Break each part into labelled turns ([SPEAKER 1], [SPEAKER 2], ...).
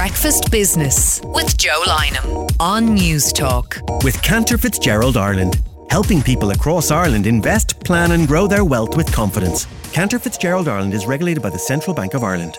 [SPEAKER 1] Breakfast Business with Joe Lynham on News Talk.
[SPEAKER 2] With Cantor Fitzgerald Ireland, helping people across Ireland invest, plan and grow their wealth with confidence. Cantor Fitzgerald Ireland is regulated by the Central Bank of Ireland.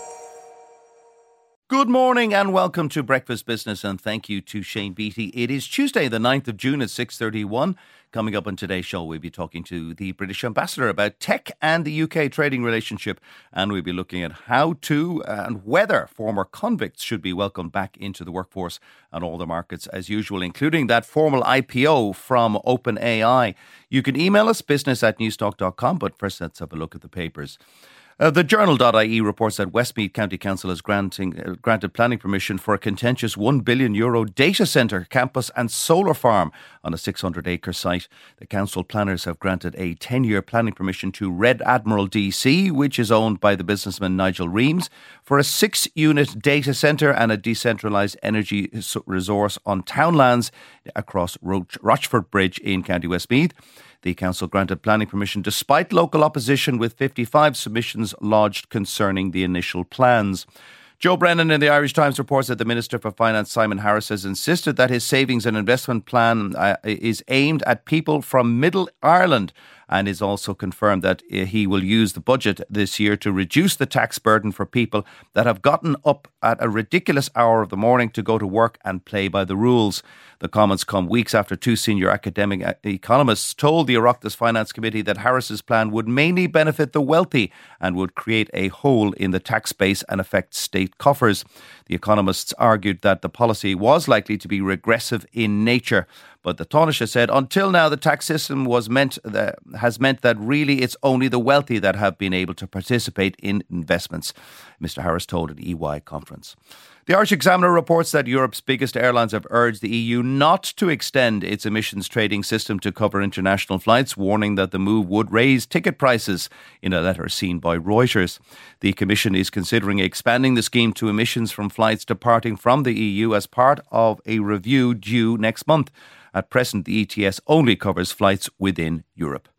[SPEAKER 3] Good morning and welcome to Breakfast Business, and thank you to Shane Beatty. It is Tuesday the 9th of June at 6:31. Coming up on today's show, we'll be talking to the British Ambassador about tech and the UK trading relationship, and we'll be looking at how to and whether former convicts should be welcomed back into the workforce and all the markets as usual, including that formal IPO from OpenAI. You can email us, business@newstalk.com, but first let's have a look at the papers. The Journal.ie reports that Westmeath County Council has granted planning permission for a contentious €1 billion data centre, campus and solar farm on a 600-acre site. The council planners have granted a 10-year planning permission to Red Admiral DC, which is owned by the businessman Nigel Reams, for a 6-unit data centre and a decentralised energy resource on townlands across Rochford Bridge in County Westmeath. The council granted planning permission despite local opposition, with 55 submissions lodged concerning the initial plans. Joe Brennan in the Irish Times reports that the Minister for Finance, Simon Harris, has insisted that his savings and investment plan is aimed at people from Middle Ireland, and is also confirmed that he will use the budget this year to reduce the tax burden for people that have gotten up at a ridiculous hour of the morning to go to work and play by the rules. The comments come weeks after two senior academic economists told the Oireachtas Finance Committee that Harris's plan would mainly benefit the wealthy and would create a hole in the tax base and affect state coffers. The economists argued that the policy was likely to be regressive in nature, but the Taoiseach said until now the tax system has meant that really it's only the wealthy that have been able to participate in investments, Mr Harris told an EY conference. The Irish Examiner reports that Europe's biggest airlines have urged the EU not to extend its emissions trading system to cover international flights, warning that the move would raise ticket prices in a letter seen by Reuters. The Commission is considering expanding the scheme to emissions from flights departing from the EU as part of a review due next month. At present, the ETS only covers flights within Europe.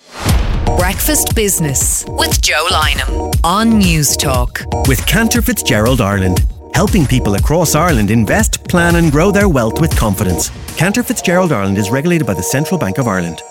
[SPEAKER 1] Breakfast Business with Joe Lynham on News Talk.
[SPEAKER 2] With Cantor Fitzgerald Ireland, helping people across Ireland invest, plan and grow their wealth with confidence. Cantor Fitzgerald Ireland is regulated by the Central Bank of Ireland.